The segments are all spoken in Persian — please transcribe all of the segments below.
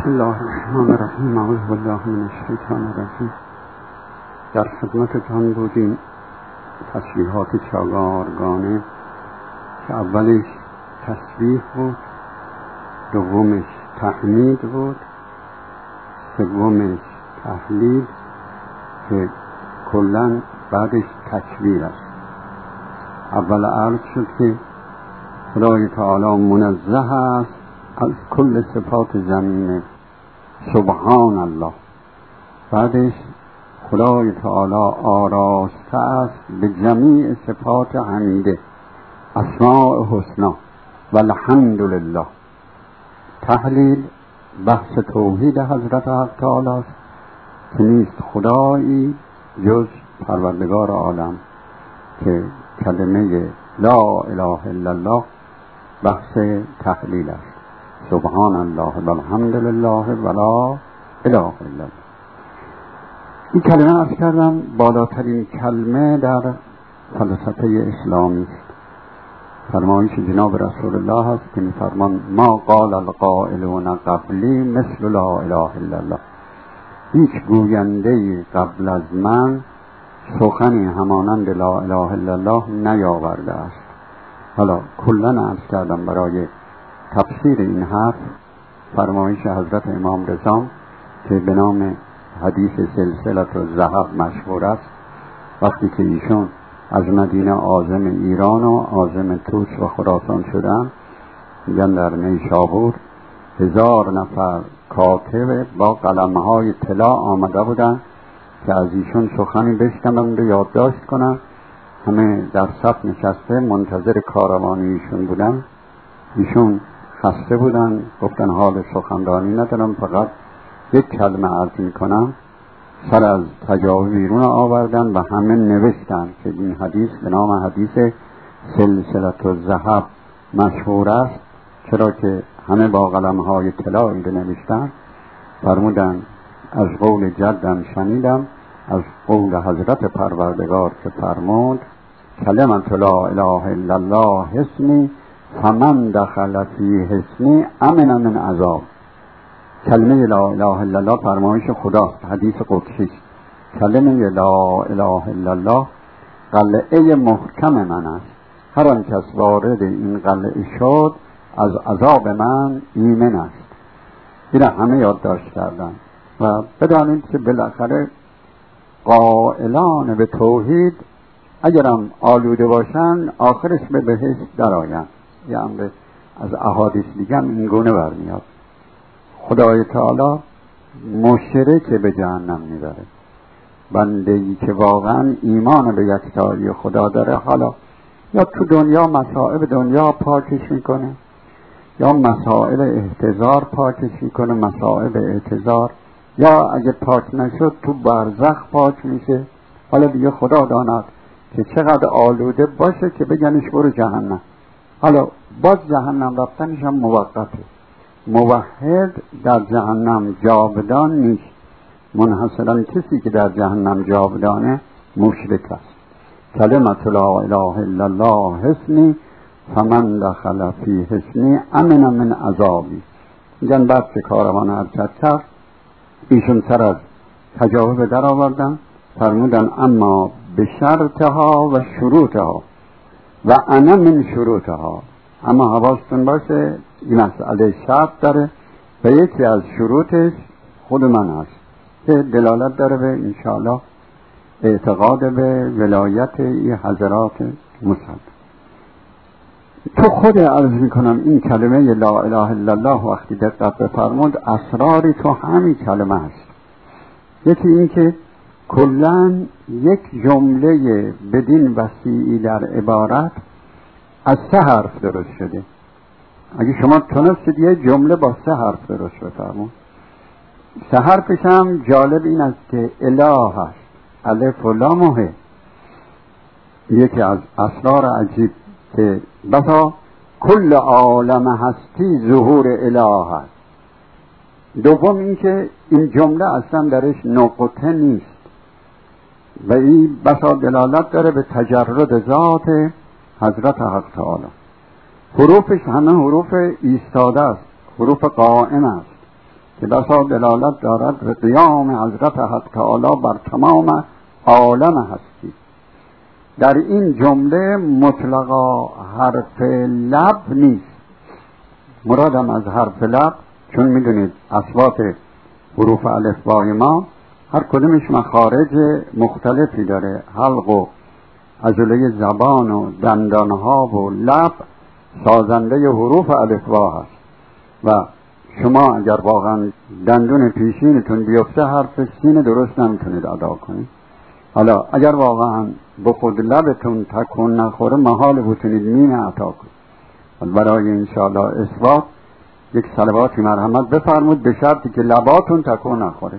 بسم الله الرحمن الرحیم. اعوذ بالله من الشیطان الرجیم. در خدمتتان بودیم تسبیحات چهارگانه که اولش تسبیح بود، دومش تحمید بود، سومش تهلیل که کلاً بعدش تکبیر است. اول عرض شد که خدای تعالی منزه است از کل صفات ذمیمه، سبحان الله. بعدش خدای تعالی آراسته است به جمیع صفات حمیده، اسماء حسنا و الحمد لله. تحلیل بحث توحید حضرت حق تعالی است که نیست خدایی جز پروردگار عالم، که کلمه لا اله الا الله بحث تحلیل است. سبحان الله و الحمد لله و لا اله الا الله. این کلمه عرض کردم بالاترین کلمه در فلسفه اسلامی است. فرمایش جناب رسول الله است که می‌فرمان ما قال القائلون قبلی مثل لا اله الا الله. هیچ گوینده قبل از من سخنی همانند لا اله الا الله نیاورده است. حالا کلاً عرض کردم برای تفسیر این حرف فرمایش حضرت امام رضا که به نام حدیث سلسله الذهب مشهور است. وقتی که ایشون از مدینه عازم ایران و عازم توس و خراسان شدن، میگن در نیشابور 1000 نفر کاتب با قلم‌های طلا آمده بودن که از ایشون سخنی بشنوند و یادداشت کنن. همه در صف نشسته منتظر کاروان ایشون بودن. ایشون خسته بودن، گفتن حال سخنرانی ندارم، فقط یک کلمه عرض میکنم. سر از تجاوز بیرون آوردن و همه نوشتن که این حدیث به نام حدیث سلسله الذهب مشهور است. چرا که همه با قلم‌های طلا این نوشتن. فرمودن از قول جدم شنیدم، از قول حضرت پروردگار که فرمود کلمت لا اله الا الله حسنی فمن دخل فی حسنی امن من عذاب. کلمه لا اله الا الله فرمایش خداست، حدیث قدسی. کلمه لا اله الا الله قلعه محکم من است. هر آن کس وارد این قلعه شد از عذاب من ایمن است. این همه یادداشت کردن و بدانید که بالاخره قائلان به توحید اگرم آلوده باشن آخرش به بهشت درآیند. یه امر از احادیث دیگه هم این گونه برمیاد. خدای تعالی مشرک به جهنم میبره. بنده‌ای که واقعا ایمان به یکتایی خدا داره، حالا یا تو دنیا مسائل دنیا پاکش میکنه، یا مسائل احتضار پاکش میکنه، مسائل اعتذار، یا اگه پاک نشد تو برزخ پاک میشه. حالا دیگه خدا داند که چقدر آلوده باشه که بگنش برو جهنم. حالا باز جهنم رفتنش هم موقته. موحد در جهنم جاودان نیست. منحصرا کسی که در جهنم جاودانه مشرک است. کلمت لا اله الا الله حسنی فمن دخل فی حسنی امن من عذابی. میگن بعد که کاروان حرکت کرد ایشون سر از تجاوز در آوردن. فرمودن اما به شرطها و شروطها و انا من شروطها. اما حواستون باشه این مسئله شرط داره و یکی از شروطش خود من هست که دلالت داره به انشاءالله اعتقاد به ولایت این حضرات مصد. تو خود عرض میکنم این کلمه لا اله الا الله وقتی دقت بفرمود اسراری تو همین کلمه هست. یکی این که کلن یک جمله بدین وسیعی در عبارت از 3 حرف درست شده. اگه شما تونستید یه جمله با 3 حرف درست بفرمون. 3 حرفش هم جالب این است که اله هست، الف و لام و ه. یکی از اسرار عجیب که بسا کل عالم هستی ظهور اله هست. دوم این که این جمله اصلا درش نقطه نیست و این بسا دلالت داره به تجرد ذات حضرت حق تعالی. حروفش همه حروف ایستاده است، حروف قائم است که بسا دلالت دارد به قیام حضرت حق تعالی بر تمام عالم هستی. در این جمله مطلقا حرف لب نیست. مرادم از حرف لب، چون میدونید اصوات حروف الفبای ما هر کدومش مخارج مختلفی داره. حلق و عضله زبان و دندانها و لب سازنده حروف الفبا هست و شما اگر واقعا دندون پیشینتون بیفته حرف سین درست نمیتونید ادا کنید. حالا اگر واقعا به خود لبتون تکون نخوره محال بتونید میم عطا کنید. برای انشاءالله اثبات یک صلواتی مرحمت بفرمود به شرطی که لباتون تکون نخوره.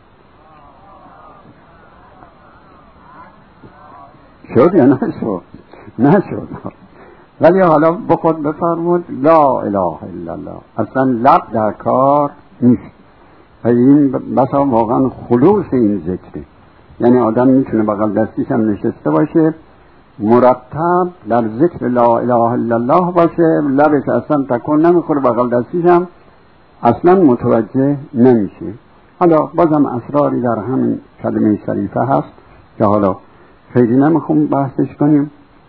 شد یا نشد؟ نشد. ولی حالا به خود بفرمود لا اله الا الله. اصلا لب در کار نیست و این بسا واقعا خلوص این ذکره. یعنی آدم میتونه بغل دستیش هم نشسته باشه مرتب در ذکر لا اله الا الله باشه، لبش اصلا تکون نمیخوره، بغل دستیش هم اصلا متوجه نمیشه. حالا بازم اسراری در همین کلمه شریفه هست که حالا خیلی نمیخوام بحثش کنیم.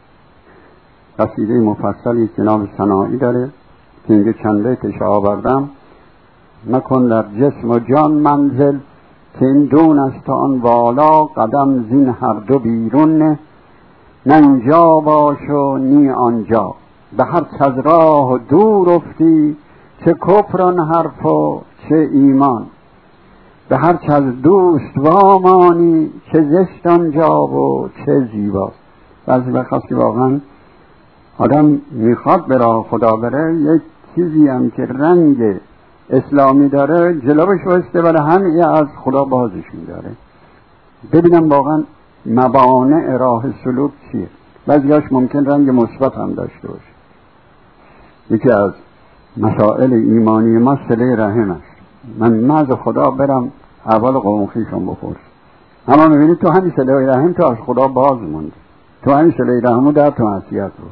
قصیده مفصلی جناب سنایی داره که اینجا چند بیتش آوردم. نکن در جسم و جان منزل که این دون است آن والا، قدم زین هر دو بیرون نه، نه اینجا باش و نی آنجا. به هر چه راه و دور افتی، چه کفران حرف و چه ایمان. به هر چه از دوست وامانی، چه زشت آنجا و چه زیباست. بعضی وقت هست که واقعا آدم میخواد به راه خدا بره، یک چیزی هم که رنگ اسلامی داره جلوش واسطه ولی همین از خدا بازش میداره. ببینم واقعا موانع راه سلوک چیه. بعضیاش ممکن رنگ مثبت هم داشته باشه. یکی از مسائل ایمانی ما صله رحم است. من از خدا برم اول قوم خویشم بپرس. اما میبینید تو همین صله رحم تو از خدا باز موندی، تو همین صله رحمو در تو معصیت بود.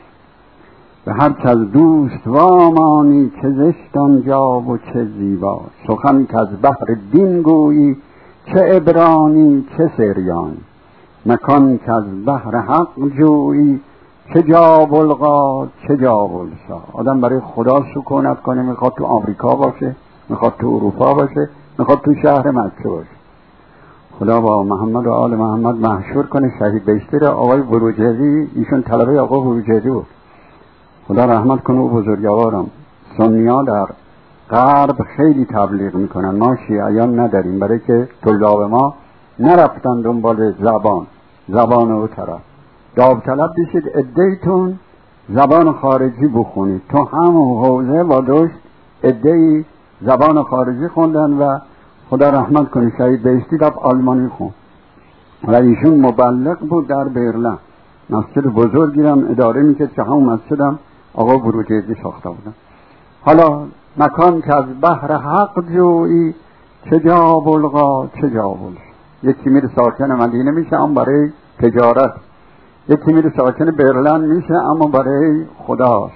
به هر چه از دوست وامانی، چه زشت آنجا و چه زیبا. سخن که از بحر دین گویی، چه عبرانی چه سریانی. مکان که از بحر حق جویی، چه جا بلغا چه جا بلسا. آدم برای خدا سکونت کنه، میخواد تو آمریکا باشه، میخواد تو اروپا باشه، میخواد تو شهر مکه باشه. خدا با محمد و آل محمد محشور کنه. شهید بهشتی را آقای بروجردی، ایشون طلبه آقای بروجردی بود، خدا رحمت کنه و بزرگوارم. سنی‌ها در غرب خیلی تبلیغ میکنن، ما شیعیان نداریم، برای که طلاب ما نرفتن دنبال زبان او طرف. داوطلب بشید ادهیتون زبان خارجی بخونید. تو هم حوزه وادوش ادهی زبان خارجی خوندن و خدا رحمت کنه شهید بهشتی رفت آلمانی خوند و ایشون مبلغ بود در برلین. مسجد بزرگی هم اداره میکرد که همون مسجدم آقا بروجردی ساخته بودن. حالا مکان که از بحر حق جویی، چه جا بلغا چه جا بلغا. یکی میره ساکن مدینه میشه اما برای تجارت، یکی میره ساکن برلین میشه اما برای خداست.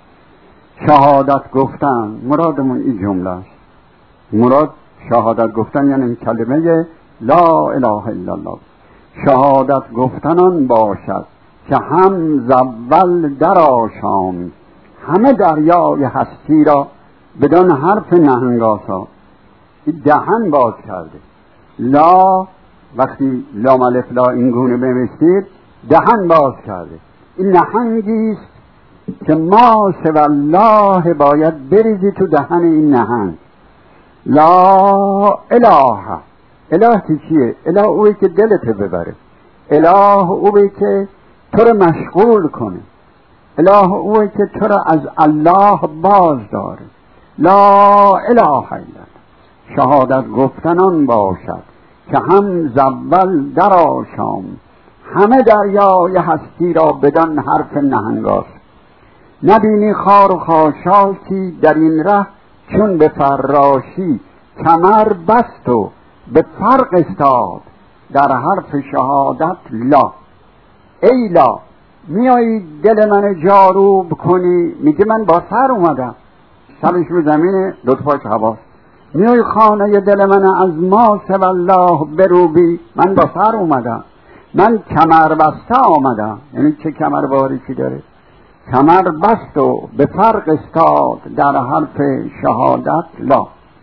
شهادت گفتن، مرادمون این جمله است. مراد شهادت گفتن یعنی این کلمه لا اله الا الله. شهادت گفتنان باشد که هم زول در آشام، همه دریای هستی را بدان حرف نهنگاسا. این دهن باز کرده. لا وقتی لام الف لا این گونه بنویسید دهن باز کرده. این نهنگی است که ما سوی الله باید بریزی تو دهن این نهنگ. لا اله. اله چیه؟ اله اوی که دلت ببره، اله اوی که تو رو مشغول کنه، اله اوی که تو رو از الله باز داره. لا اله الا الله. شهادت گفتنان باشد که هم زول در آشام، همه دریای هستی را بدان حرف نهنگاس. نبینی خار و خاشاکی در این ره، چون به فراشی کمر بست و به فرق استاد در حرف شهادت لا. ای لا، میایی دل من جاروب کنی، میگه من با سر اومدم، سرش رو زمینه، دو پاش هواست، میای خانه دل من از ما سوی الله بروبی. من با سر اومدم، من کمر بسته آمدم. یعنی چه کمر باریکی داره؟ کمر بست و به فرق استاد در حرف شهادت لا.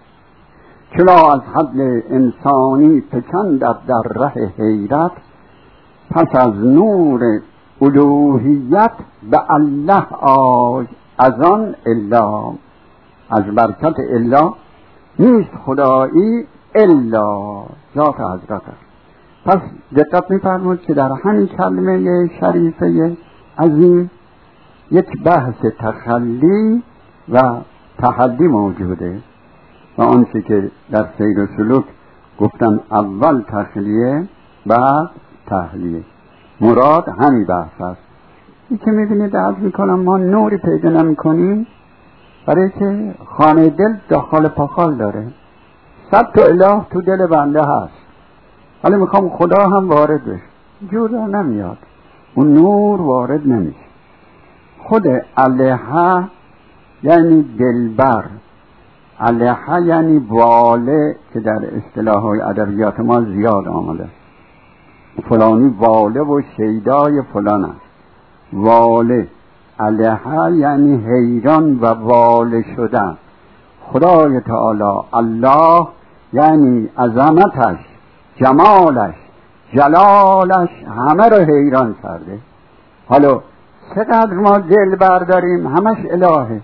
چرا از حد انسانی فکندد در ره حیرت، پس از نور الوهیت به الله آی از آن الا. از برکت الا نیست خدایی الا ذات حضرت است. پس دقت می‌فرمایید که در همین کلمه شریفه عظیم یک بحث تخلی و تحلی موجوده و آنچه که در سیر و سلوک گفتن اول تخلیه بعد تحلیه، مراد همین بحث است. این که می‌بینید عرض می‌کنم ما نوری پیدا نمی‌کنیم برای که خانه دل داخل پاخال داره. 100 تا اله تو دل بنده هست، ولی میخوام خدا هم وارد بشه، جور نمیاد، اون نور وارد نمیشه. خود الها یعنی دلبر، الها یعنی واله که در اصطلاح های ادبیات ما زیاد آمده. فلانی واله و شیدای فلان است. واله الها یعنی حیران و واله شدن. خدای تعالی الله یعنی عظمتش، جمالش، جلالش همه رو حیران کرده. حالا چقدر ما دل برداریم همش الهه.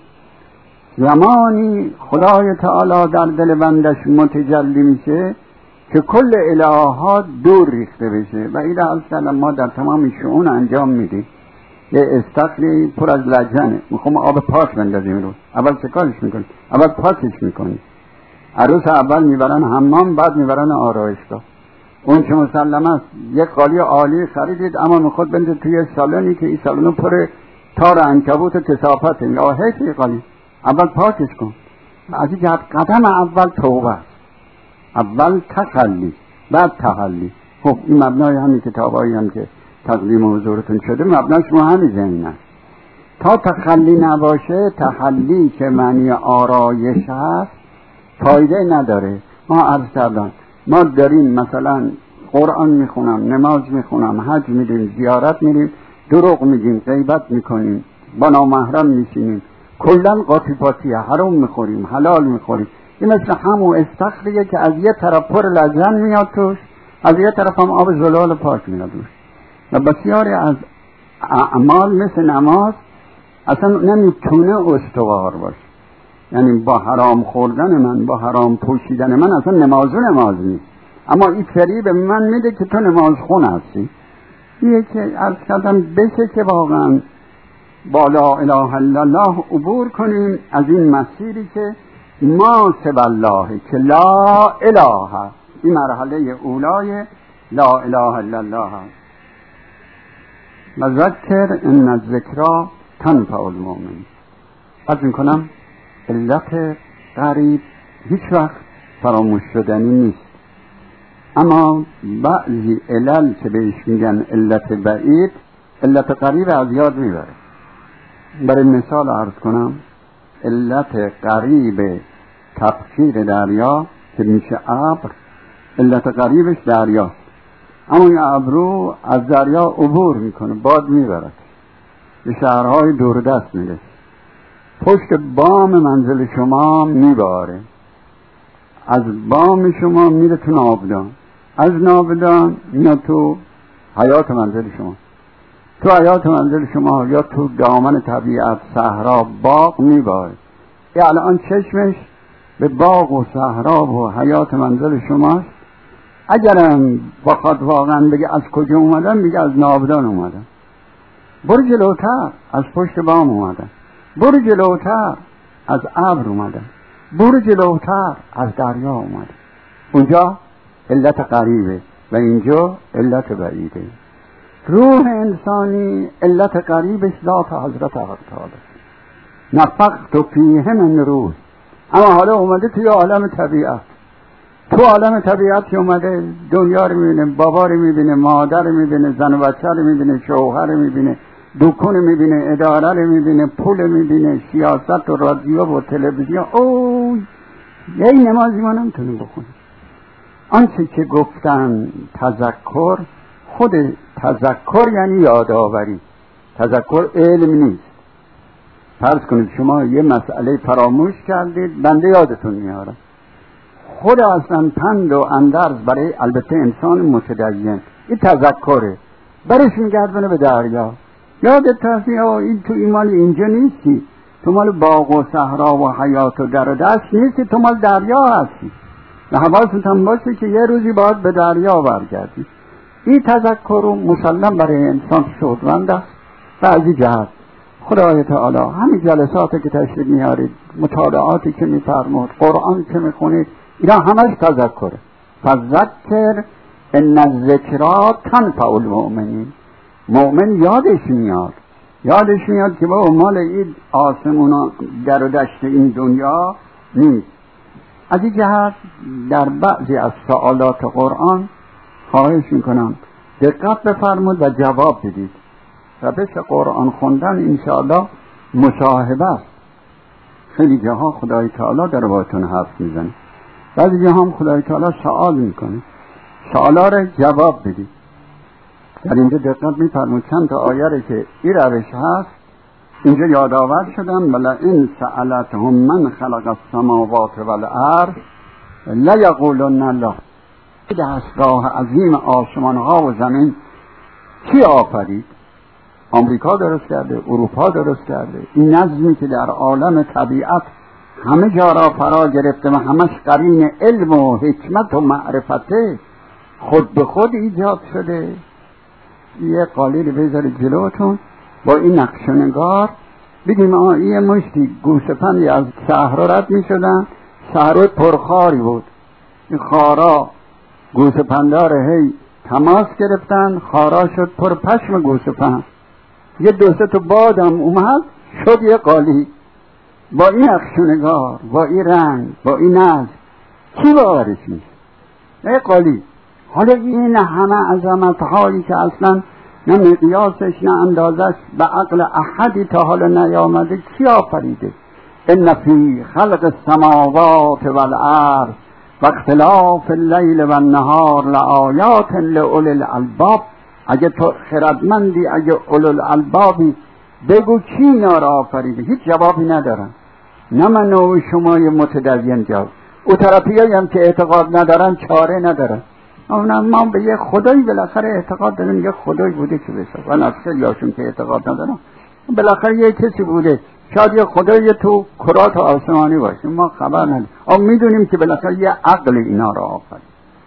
زمانی خدای تعالی در دل بندش متجلی میشه که کل الهات دور ریخته بشه و این اصلا ما در تمام شؤون انجام میدیم. یه استخری پر از لجنه، میخوام آب پاک بندازیم رو، اول چکارش میکنیم؟ اول پاکش میکنیم. عروس اول میبرن حمام، بعد میبرن آرایشگاه. اون چه مسلم است یک قالی عالی خریدید اما میخواد بنده توی سالنی که این سالنو پر تار عنکبوت و کثافته، یا هیچ قالی اول پاکش کن. از این جهت قدم اول توبه است، اول تخلی بعد تحلی. خب این مبنای همین کتابایی هم که تقدیم حضورتون شده مبناش ما همین زمین است. تا تخلی نباشه تحلی که معنی آرایش هست فایده نداره. ما عرض کردم ما داریم مثلا قرآن میخونم، نماز میخونم، حج میریم، زیارت میریم، دروغ میگیم، غیبت میکنیم، با نامحرم میشینیم، کلن قاطی پاتی حرام میخوریم، حلال میخوریم. این مثل همون استخریه که از یه طرف پر لجن میاد توش، از یه طرف هم آب زلال پاک میاد توش. و بسیاری از اعمال مثل نماز اصلا نمیتونه استوار باشه. یعنی با حرام خوردن من، با حرام پوشیدن من اصلا نماز نیست. اما این فریب من میده که تو نماز خون هستی. یه که عرض کردم بشه که واقعا با لا اله الا الله عبور کنیم از این مسیری که ما سوی الله، که لا اله، این مرحله اولای لا اله الا الله هست. و ذکر ان الذکری تنفع المؤمنین. عرض میکنم علت قریب هیچ وقت فراموش شدنی نیست، اما بعضی علل که بهش میگن علت بعید، علت قریب از یاد میبره. برای مثال عرض کنم علت قریب تفسیر دریا که میشه ابر، علت قریبش دریاست، اما این ابرو از دریا عبور میکنه، باد میبرد، به شهرهای دوردست میرسه، پشت بام منزل شما میباره، از بام شما میره تو ناودان، از ناودان میاد تو حیات منزل شما، تو حیات منزل شما یا تو دامن طبیعت، صحرا، باغ میباره. یه الان چشمش به باغ و صحرا و حیات منزل شماست. اگرم بخواد واقعا بگه از کجا اومدن، میگه از ناودان اومدن. برو جلوتر، از پشت بام اومدن. برو جلوتر، از ابر اومدن. برو جلوتر، از دریا اومدن. اونجا علت قریبه و اینجا علت بعیده. روح انسانی علت قریبش ذات حضرت حق تعالی، نفخت فیه من روح. اما حالا اومده توی عالم طبیعت، تو عالم طبیعت اومده، دنیا رو میبینه، بابا رو میبینه، مادر رو میبینه، زن و بچه رو میبینه، شوهر رو میبینه، دکون رو میبینه، اداره رو میبینه، پول رو میبینه، سیاست و رادیو و تلویزیون. اوه یه نمازی ما نمیتونیم بخونیم. آنچه که گفتن تذکر، خود تذکر یعنی یادآوری. تذکر علم نیست. فرض کنید شما یه مسئله فراموش کردید، بنده یادتون میارم. خود اصلا پند و اندرز برای البته انسان متدین این تذکره، برش میگردونه به دریا. یادت هست این تو ایمان اینجا نیستی، تو مال باغ و صحرا و حیات و در و دست نیستی، تو مال دریا هستی و حواست هم باشه که یه روزی باید به دریا برگردی. این تذکر مسلم برای انسان سودمند است. و از این جهت خدای تعالی همین جلساتی که تشریف میارید، مطالعاتی که میفرمود، قرآن که میخونید، اینا همش تذکره. فذکر ان الذکری تنفع المؤمنین. مؤمن یادش میاد که با مال این آسمون در و دشت این دنیا نیست. از این جهت در بعضی از سوالات قرآن خواهش میکنم دقت بفرمود و جواب بدید. روش قرآن خوندن انشاءالله مصاحبه است. خیلی جاها خدای تعالی در باهاتون حرف میزنه، بعضی جاها هم خدای تعالی سوال میکنه، سوالا رو جواب بدید. در اینجا دقت میفرمود چند تا آیه که این روش هست اینجا یادآور شدن. بلا این سألتهم من خلق السماوات والارض لیقولن الله. دستگاه عظیم آسمان ها و زمین کی آفرید؟ آمریکا درست کرده، اروپا درست کرده. این نظمی که در عالم طبیعت همه جا را فرا گرفته و همش قرین علم و حکمت و معرفته، خود به خود ایجاد شده. یه قالیل بذارید جلوتون با این نقش و نگار، بگیم یه مشتی گوسفندی از صحرا رد می شدن، صحرا پرخاری بود، این خارا گوسفندا رو هی تماس گرفتن، خارا شد پر پشم گوسفند. یه دو سه تا بادم اومد شد یه قالی. با این نقش و نگار، با این رنگ، با این نظم کی باورش میشه؟ یه قالی. حالا این همه عظمت هایی که اصلا نه مقیاسش نه اندازش به عقل احدی تا حالا نیامده کی آفریده؟ ان فی خلق السماوات والارض و اختلاف اللیل و النهار لآیات لأولی الالباب. اگه تو خردمندی، اگه اولو الالبابی، بگو کی اینا را آفریده؟ هیچ جوابی ندارن. نه من و شمای متدین جواب. او طرفی هم که اعتقاد ندارن چاره ندارن. ما به یه خدایی بالاخره اعتقاد داریم، یه خدایی بوده که بشه و نفسه یاشون که اعتقاد ندارن بالاخره یه کسی بوده، شاید یه خدایی تو کرات آسمانی باشه، ما خبر نداریم. اما میدونیم که بالاخره یه عقل اینا را آفرید.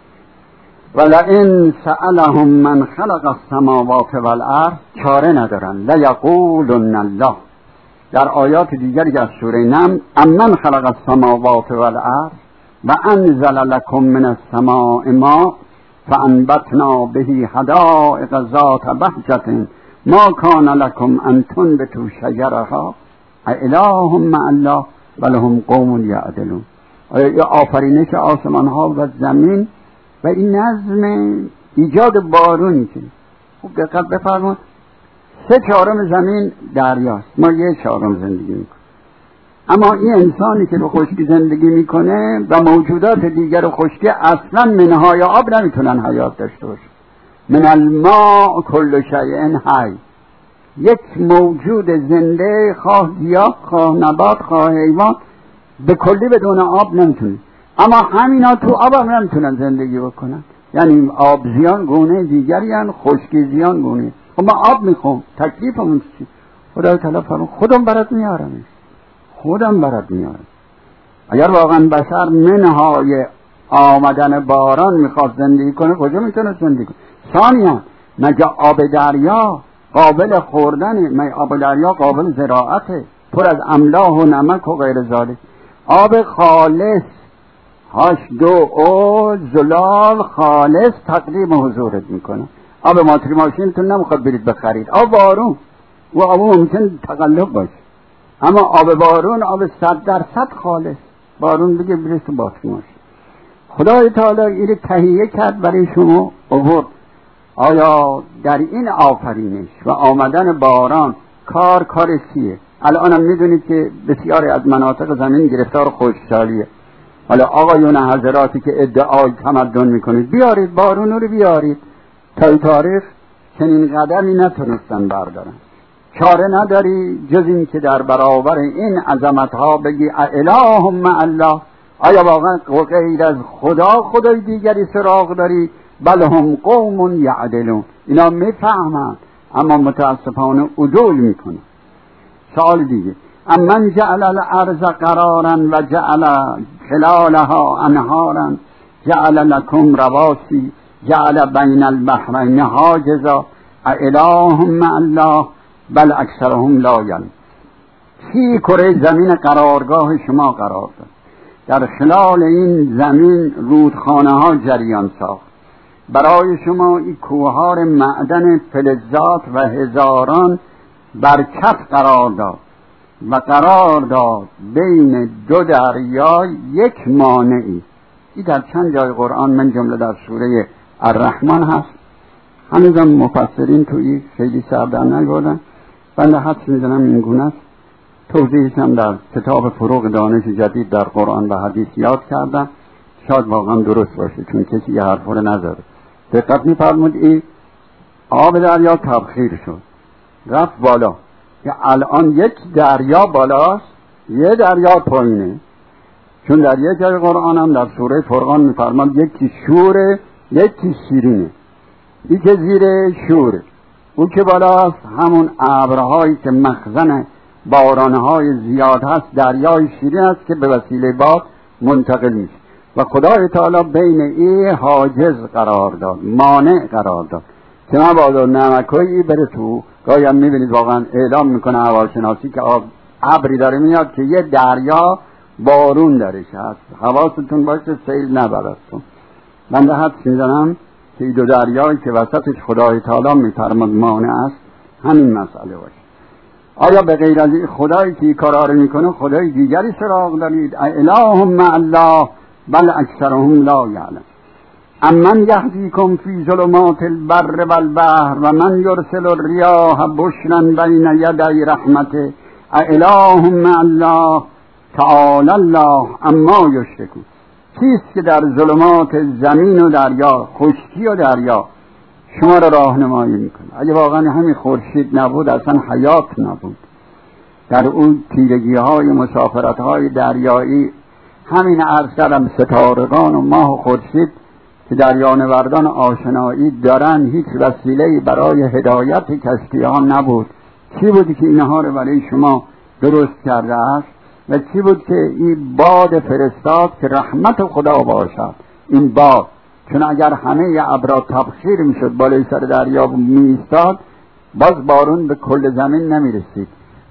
ولئن سألهم من خلق السماوات والارض، چاره ندارن. لیقولن الله. در آیات دیگری از سوره نمل امن خلق السماوات والارض و انزل لكم من السماء ماء فانبتنا به حدائق ذات بهجة ما كان لكم ان تنبتوا شجرها اله مع الله بل هم قوم یعدلون. آفرینش آسمان ها و زمین و این نظم ایجاد بارونی که خوب دقت بفرمایید 3/4 زمین دریاست، ما 1/4 زندگی میکنیم. اما این انسانی که به خشکی زندگی میکنه و موجودات دیگر خشکی اصلا منهای آب نمیتونن حیات داشته باشه. من الماء کل شیء حی. یک موجود زنده، خواه گیاه، خواه نبات، خواه حیوان، به کلی بدون آب نمیتونه. اما همینا تو آب هم نمیتونن زندگی بکنن. یعنی آب زیان گونه دیگری هن، خشکی زیان گونه. خب ما آب میخوام، تکلیفمون چی؟ خدای تعالی فرمود خودم برات میارم، خودم برات میارم. اگر واقعا بشر منهای آمدن باران میخواد زندگی کنه کجا میتونه زندگی کنه؟ ثانیاً مگه آب دریا قابل خوردنه؟ مگه آب دریا قابل زراعته؟ پر از املاح و نمک و غیر ذالک. آب خالص H2O زلال خالص تقدیم حضورت میکنه. آب ماتری ماشینتون نمیخواد برید بخرید. آب بارون و آب ممکن تقلب باشه، اما آب بارون آب 100% خالص. بارون بگه برید تو باتری ماشین. خدای تعالی این تهیه کرد برای شما آورد. آیا در این آفرینش و آمدن باران کار چیه؟ الان هم میدونید که بسیاری از مناطق زمین گرفتار خشکسالیه. حالا آقایون حضراتی که ادعای تمدن میکنید بیارید بارون رو بیارید، تا تاریخ چنین قدمی نتونستن بردارن. چاره نداری جز این که در برابر این عظمتها بگی اله مع الله. آیا واقعا غیر از خدای دیگری سراغ داری؟ بل هم قوم یعدلون. اینا میفهمن اما متاسفانه عدول میکنن. سوال دیگه، امن جعل الارض قرارا و جعل خلالها انهارا جعل لكم رواسی جعل بین البحرین حاجزا اله مع الله بل اکثرهم لا یعلمون. کی کره زمین قرارگاه شما قرار داد، در خلال این زمین رودخانه ها جریان ساخت، برای شما این کوهار معدن فلزات و هزاران برکت قرار داد و قرار داد بین دو دریا یک مانعی. این در چند جای قرآن من جمله در سوره الرحمن هست. هنوزم مفسرین توی خیلی سردر نگردن، بنده حدس میزنم این گونه است. توضیحش هم در کتاب فروغ دانش جدید در قرآن و حدیث یاد کردم، شاید واقعا درست باشه چون کسی یه حرف رو نزده. دقت می‌فرمود این آب دریا تبخیر شد رفت بالا، که الان یک دریا بالاست یه دریا پایینه. چون در یک جای قرآن هم در سوره فرقان می‌فرماد یکی شوره یکی شیرینه. این که زیر شوره، او که بالاست همون ابرهایی که مخزن بارانهای زیاد هست، دریای شیرین است که به وسیله باد منتقل میشه و خدای تعالی بین این حاجز قرار داد، مانع قرار داد که مبادا نمکایی بره تو. گاهی هم میبینید واقعا اعلام میکنه هواشناسی که ابری داره میاد که یه دریا بارون درش هست، حواستون باشه سیل نبرستون. من ده حدس میزنم که این دو دریایی که وسطش خدای تعالی میفرماد مانع است همین مسئله باشه. آیا به غیر از این خدایی که این کارا رو میکنه خدای دیگری سراغ دارید؟ اله مع الله بل اکثرهم لا یعلمون. امن یهدیکم فی ظلمات البر والبحر و من یرسل الریاح بشرا بین یدی رحمته اله مع الله تعالی الله اما یشرکون. کیست که در ظلمات زمین و دریا، خشکی و دریا شما را راهنمایی میکنه؟ اگه واقعا همین خورشید نبود اصلا حیات نبود. در اون تیرگی های مسافرت های دریایی همین عرض کردم ستارگان و ماه و خورشید که دریانوردان آشنایی دارن هیچ وسیله‌ای برای هدایت کشتی ها نبود. چی بود که اینها رو برای شما درست کرده است و چی بود که این باد فرستاد که رحمت خدا باشد؟ این باد، چون اگر همه ابرا تبخیر میشد بالای سر دریا میایستاد باز بارون به کل زمین نمیرسید.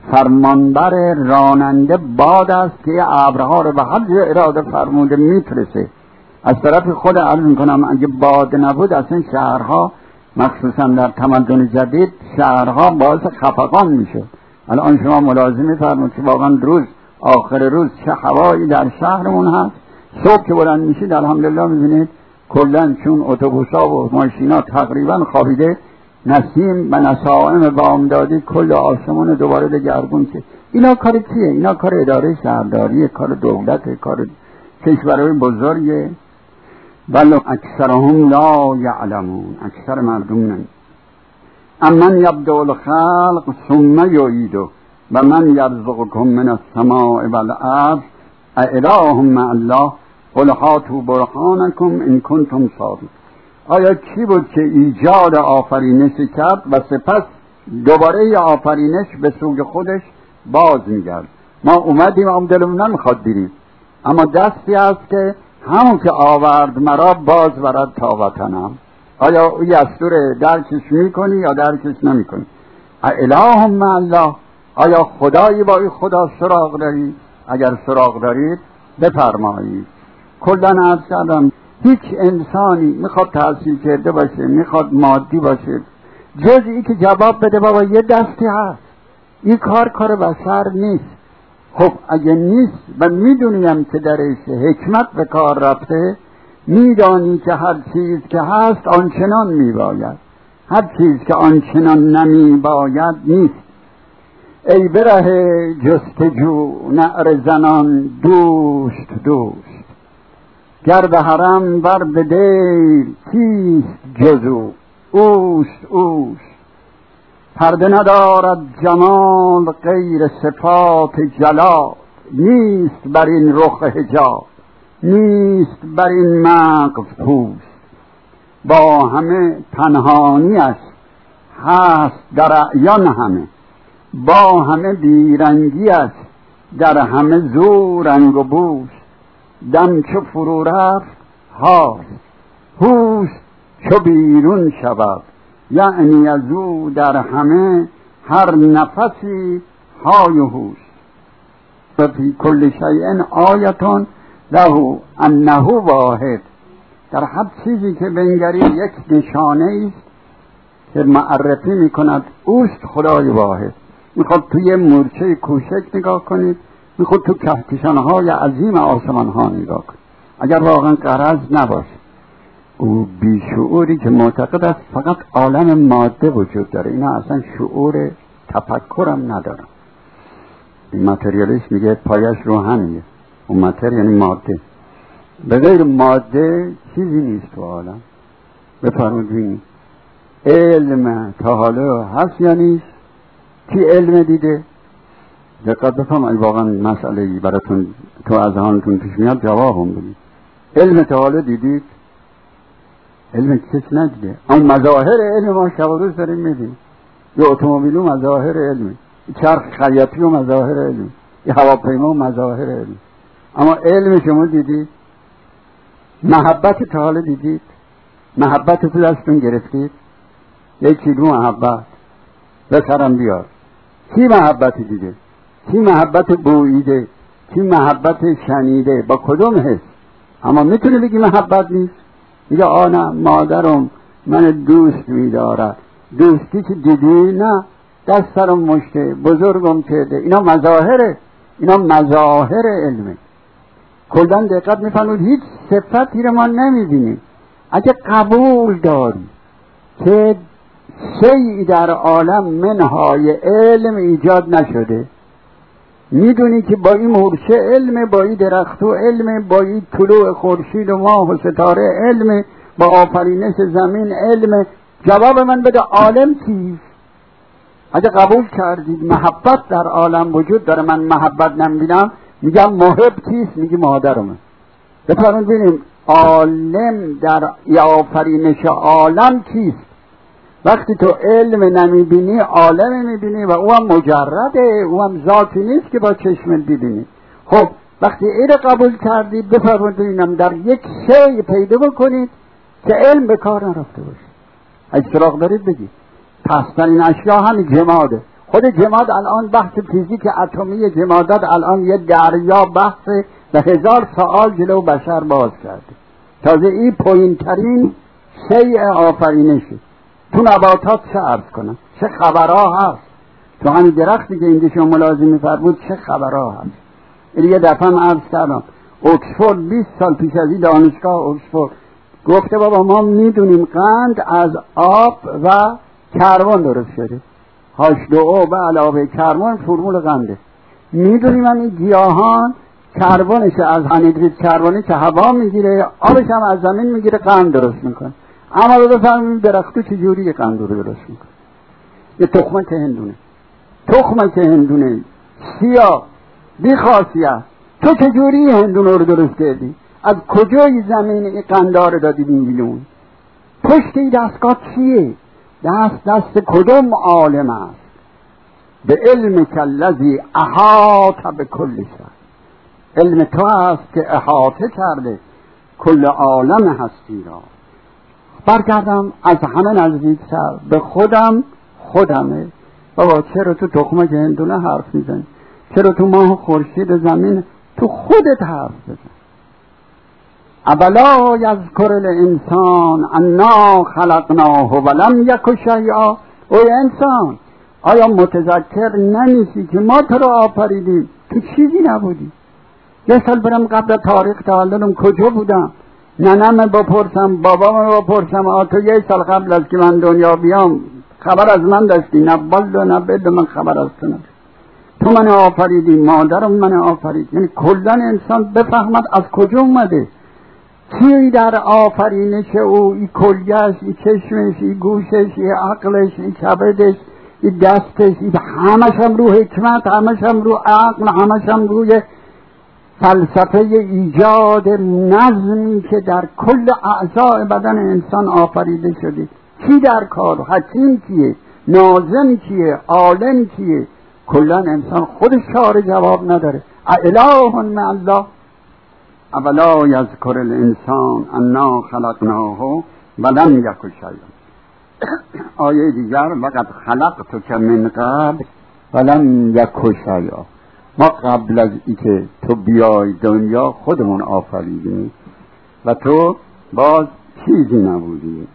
فرمانبر راننده باد است که ابرها رو به هر اراده فرموده میفرسته. از طرف خود عرض میکنم اگه باد نبود اصلا شهرها مخصوصا در تمدن جدید شهرها باعث خفقان میشد. الان شما ملاحظه میفرمایید که واقعا روز آخر روز چه هوایی در شهرمون هست. صبح که بلند میشید الحمدلله میبینید کلن چون اتوبوسا و ماشینا تقریبا خوابیده، نسیم و نسائم بامدادی کل آسمان دوباره دگرگون که اینا کار کیه؟ اینا کار اداره شهرداری، کار دولت، کار کشورهای بزرگه. بل اکثرهم لا یعلمون، اکثر مردم نمی. امن یبدأ الخلق ثم یعیده و من یرزقکم من السماء والارض اله مع الله قل هاتوا برهانکم ان کنتم صادقین. آیا کی بود که ایجاد آفرینش کرد و سپس دوباره آفرینش به سوی خودش باز میگرد؟ ما اومدیم هم دلمون نمیخواد بریم، اما دستی هست که همون که آورد مرا باز ورد تا وطنم. آیا این دستور درکش میکنی یا درکش نمیکنی؟ اله مع الله، آیا خدایی با این خدا سراغ دارید؟ اگر سراغ دارید بفرمایید. کلن عرض کردم هیچ انسانی میخواد تحصیل کرده باشه، میخواد مادی باشه، جز این که جواب بده بابا یه دستی هست، این کار بشر نیست. خب اگه نیست و میدونیم که درش حکمت به کار رفته، میدانی که هر چیز که هست آنچنان میباید، هر چیز که آنچنان نمیباید نیست. ای بره جستجو نعر زنان دوست دوست، گرد حرم بر به دیر کیست جزو اوست پرده ندارد جمال غیر صفات جلال نیست بر این رخ حجاب نیست بر این مغز پوست با همه پنهانیش هست در اعیان همه با همه بیرنگیش در همه زور رنگ و بوست دم چو فرو رفت هاست هوست چو بیرون شود یعنی از او در همه هر نفسی های و هوست و فی کل شیء آیتون له انه واحد در هر چیزی که بنگری یک نشانه است که معرفی میکند اوست خدای واحد. میخواد توی مورچه کوچک نگاه کنید، میخواد تو کهکشان‌های عظیم آسمان ها نگاه کنید. اگر واقعا غرض نباشه او بیشعوری که معتقد است فقط عالم ماده وجود داره، اینا اصلا شعور تفکرم ندارن. این ماتریالیسم میگه پایش روحانیه، اون ماتر یعنی ماده، به غیر ماده چیزی نیست تو عالم. بفرمایید ببینید علم تا حالا هست یا نیست؟ کی علم دیده؟ دقت بفرمایید، واقعا مسئله براتون تو اذهانتون پیش میاد جوابم بدید. علم تا حالا دیدید؟ علم کسی ندیده. اما مظاهر علم ما شب و روز داریم میدیم. یه اتومبیل و مظاهر علم، چرخ خیاطی و مظاهر علم، یه هواپیما و مظاهر علم. اما علم شما دیدید؟ محبت تا حالا دیدید؟ محبت تو دستون گرفتید؟ یک کیلو محبت بسرم بیار. کی محبتی دیده؟ کی محبت بوییده؟ کی محبت شنیده؟ با کدوم حس؟ اما میتونه بگی محبت نیست؟ میگه نه مادرم من دوست میدارد. دوستی که دیدی؟ نه، دست سرم مشته، بزرگم کرده. اینا مظاهره، اینا مظاهر علمه. کلن دقت میفرمود هیچ صفتی رو ما نمیبینیم. اگه قبول داری که شیئی در عالم منهای علم ایجاد نشده، میدونی که با این مورچه علم، با این درخت و علم، با این طلوع خورشید و ماه و ستاره علم، با آفرینش زمین علم. جواب من بده عالم چیست؟ اگه قبول کردید محبت در عالم وجود داره، من محبت نمیبینم، میگم محب چیست؟ میگی مادرمه. بفرمایید ببینیم عالم در آفرینش عالم چیست؟ وقتی تو علم نمیبینی عالم میبینی و او هم مجرده، او هم ذاتی نیست که با چشم ببینی. خب وقتی این رو قبول کردید بفرمایید ببینم در یک شی پیدا بکنید که علم به کار نرفته باشه. اگه سراغ دارید بگید. پسترین اشیا همین جماده. خود جماد الان بحث فیزیک اتمی جمادات الان یه دریا بحث و 1000 سوال جلو بشر باز کرده. تازه این پوینترین شیء آفرینشه. تو نباتات چه عرض کنم؟ چه خبرها هست؟ تو همین درختی که اینجا شما ملاحظه می‌فرمایید چه خبرها هست؟ این یه دفعه هم عرض کردم اکسفورد 20 سال پیش از این دانشگاه اکسفورد گفته بابا ما میدونیم قند از آب و کربن درست شده. H2O به علاوه کربن فرمول قنده. میدونیم هم این گیاهان کربنش از انهیدرید کربنی که هوا میگیره، آبش هم از زمین میگیره، قند درست میکنه. اما رو بفهمیم درختو چجوری قند رو درست میکنه. یه تخمه که هندونه سیاه بی خاصیت، تو چجوری هندونه رو درست کردی؟ از کجای زمین این قندار دادی بیرون؟ پشت این دستگاه چیه؟ دست کدوم عالم است؟ به علم کالذی احاط بکل شیء. علم تو است که احاطه کرده کل عالم هستی را. برگردم از همه نزدیکتر به خودمه. بابا چرا تو تخمه که هندونه حرف میزنی؟ چرا تو ماه خورشید زمین؟ تو خودت حرف بزن. اولا یذکر الانسان انا خلقناه ولم یک شیئا. اوی انسان آیا متذکر نمیشی که ما تو رو آفریدیم، تو چیزی نبودی؟ یه سال برم قبل تاریخ تولدم کجا بودم؟ ننم بپرسم، بابام بپرسم، تو یه سال قبل از که من دنیا بیام خبر از من داشتی؟ نه بلد من خبر از تو نداشت. تو من آفریدی، مادرم من آفرید. یعنی کلن انسان بفهمد از کجا اومده. چی در آفرینش او؟ این کلیه‌اش، این چشمش، این گوشش، این عقلش، این کبدش، این دستش، این همش هم رو حکمت، همش هم رو عقل، همش هم روی فلسفه ایجاد نظمی که در کل اعضاء بدن انسان آفریده شده. کی در کار؟ حکیم کیه؟ ناظم کیه؟ عالم کیه؟ کلا انسان خودش کار جواب نداره. اله مع الله اولا یذکر الانسان انا خلقناه ولم یک شیئا. آیه دیگر وقد خلقتک من قبل ولم یک شیئا. ما قبل از اینکه تو بیای دنیا خودمون آفریدیم و تو باز چیزی نبودی.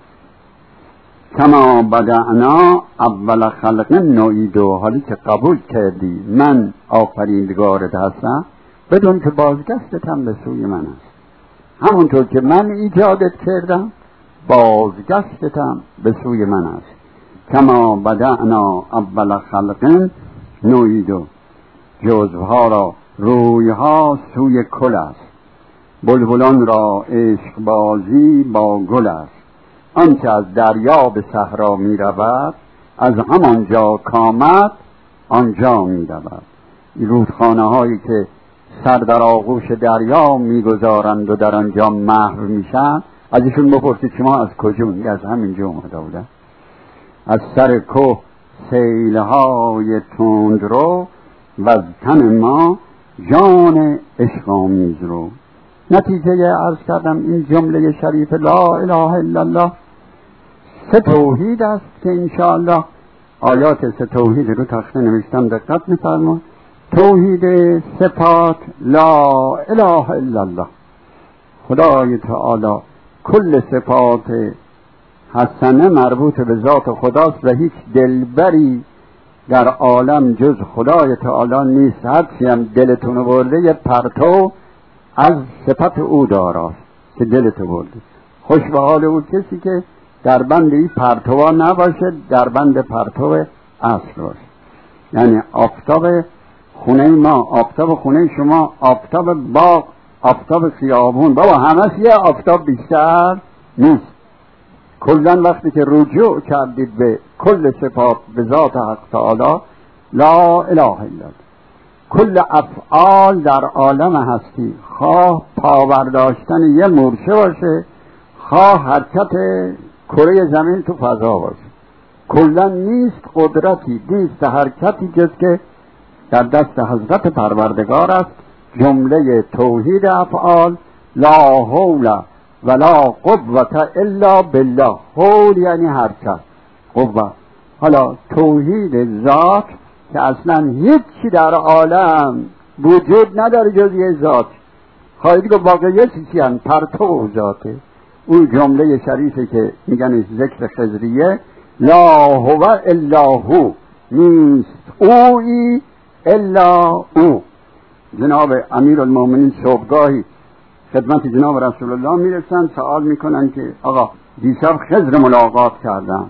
کما بدأنا اول خلق نعیدو. حالی که قبول کردی من آفریدگارت هستم، بدون که بازگشتت هم به سوی من است. همونطور که من ایجادت کردم بازگشتت هم به سوی من است. کما بدأنا اول خلق نعیدو. جزوها را رویها سوی کل است. بلبلان را عشق بازی با گل است. آنچه از دریا به صحرا می رود، از همانجا کامد آنجا می رود. این رودخانه هایی که سر در آغوش دریا می گذارند و در آنجا محو می شن، از ایشون بپرسید شما از کجا؟ از همینجا اومده بودن. از سر کوه سیلهای تندرو و از تن ما جان عشق آمیز رو. نتیجه عرض کردم این جمله شریف لا اله الا الله سه توحید است که انشاءالله آیات سه توحید رو تخته نوشتم، دقت می‌فرمایید. توحید صفات لا اله الا الله، خدای تعالی کل صفات حسنه مربوط به ذات خداست و هیچ دلبری در عالم جز خدای تعالی نیست. هرچی هم دلتون برده یه پرتو از صفت او داراست که دلتو برده. خوش به حال او کسی که در بند این پرتوها نباشه، در بند پرتو اصل باشه. یعنی آفتاب خونه ما، آفتاب خونه شما، آفتاب باغ، آفتاب خیابون، بابا همش یه آفتاب بیشتر نیست. کلن وقتی که رجوع کردید به کل صفات به ذات حق تعالی لا اله الا الله، کل افعال در عالم هستی، خواه پاورداشتن یه مورچه باشه، خواه حرکت کره زمین تو فضا باشه، کلن نیست قدرتی، نیست حرکتی جز که در دست حضرت پروردگار است. جمله توحید افعال لا حول ولا قوة الا بالله. حول یعنی حرکت، قوت. حالا توحید ذات که اصلا هیچی در عالم وجود نداره جز یه ذات، خواهید که واقعیه چیزی هم پرتو ذاته. اون جمله شریفه که میگن ذکر خضریه لا هو الا هو، نیست اویی الا او. جناب امیر المومنین صبحگاهی خدمت جناب رسول الله میرسن، سوال میکنن که آقا دیشب خضر ملاقات کردم،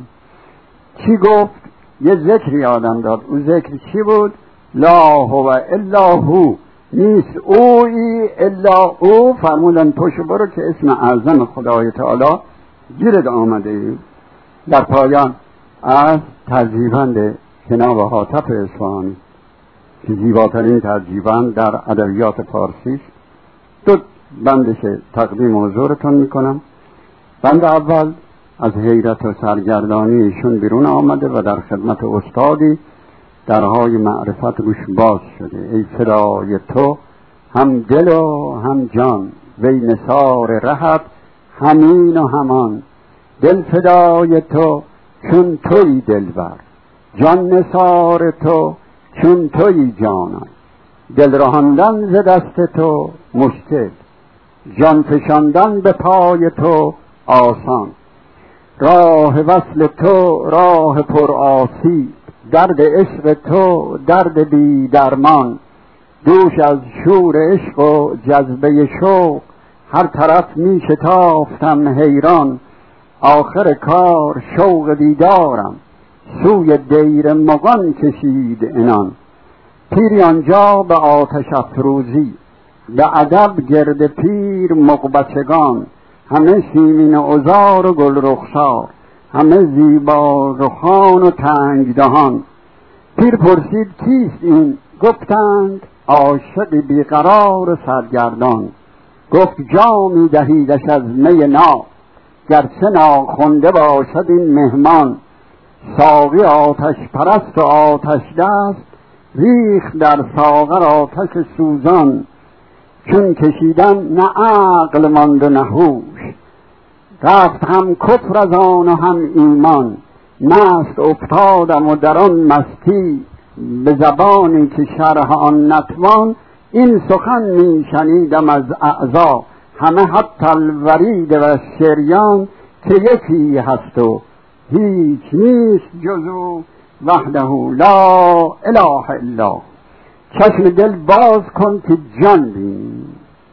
چی گفت؟ یه ذکری آدم داد. اون ذکر چی بود؟ لا هو الا هو، نیست اویی الا او. فرمودن پشو برو که اسم اعظم خدای تعالی گیرد آمده. در پایان از ترجیبند جناب حاتف اصفهانی که زیباترین ترجیبند در ادبیات فارسی، دو بندش تقدیم حضورتون میکنم. بند اول از حیرت و سرگردانی ایشون بیرون آمده و در خدمت استادی درهای معرفت روش باز شده. ای فدای تو هم دل و هم جان، وی نثار رهت همین و همان. دل فدای تو چون توی دلبر، جان نثار تو چون توی جانان. دل رهاندن ز دست تو مشکل، جان فشاندن به پای تو آسان. راه وصل تو راه پر آسیب، درد عشق تو درد بی درمان. دوش از شور عشق و جذبه شوق، هر طرف می شتافتم حیران. آخر کار شوق دیدارم، سوی دیر مغان کشید عنان. پیری آنجا به آتش افروزی، به ادب گرد پیر مغبچگان. همه سیمین عذار و گل رخسار، همه زیبا رخان و تنگ دهان. پیر پرسید کیست این؟ گفتند عاشق بیقرار و سرگردان. گفت جامی دهیدش از می ناب، گرچه ناخوانده باشد این مهمان. ساقی آتش پرست و آتش دست، ریخت در ساغر آتش سوزان. چون کشیدن نه عقل ماند و نه هوش، رفت هم کفر از آن و هم ایمان. مست افتادم و در آن مستی، به زبانی که شرح آن نتوان. این سخن می شنیدم از اعضا، همه حتی الورید و شریان. که یکی هست و هیچ نیست جز او، وحده لا اله الا. چشم دل باز کن که جان بینی،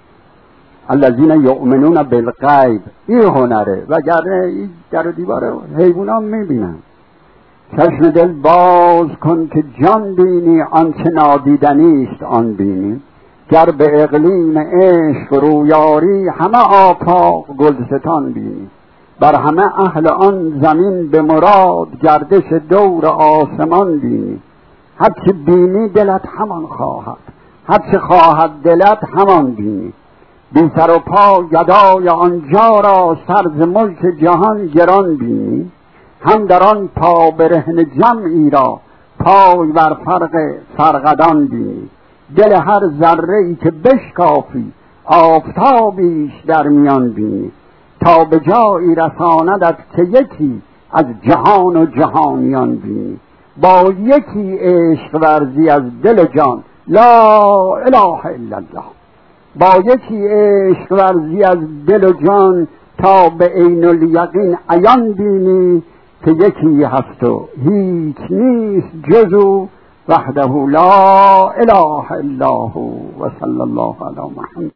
الذین یؤمنون بالغیب. این هنره، وگرنه در و دیوار حیوانان میبینن. چشم دل باز کن که جان بینی، آنچه نادیدنی است آن بینی. گر به اقلیم عشق رویاری، همه آفاق گلستان بینی. بر همه اهل آن زمین به مراد، گردش دور آسمان بینی. هرچه بینی دلت همان خواهد، هرچه خواهد دلت همان بینی. بی سر و پا گدای آنجا را، سر ز ملک جهان گران بینی. هم در آن پا برهنه جمعی را، پای بر فرق سرقدان بینی. دل هر ذره ای که بشکافی، آفتابیش در میان بینی. تا به جایی رساندت که یکی، از جهان و جهانیان بینی. با یکی عشق ورزی از دل جان، لا اله الا الله. با یکی عشق ورزی از دل و جان، تا به عین الیقین عیان بینی. که یکی هست و هیچ نیست جز او، وحده لا اله الا هو. و صلی الله علی محمد.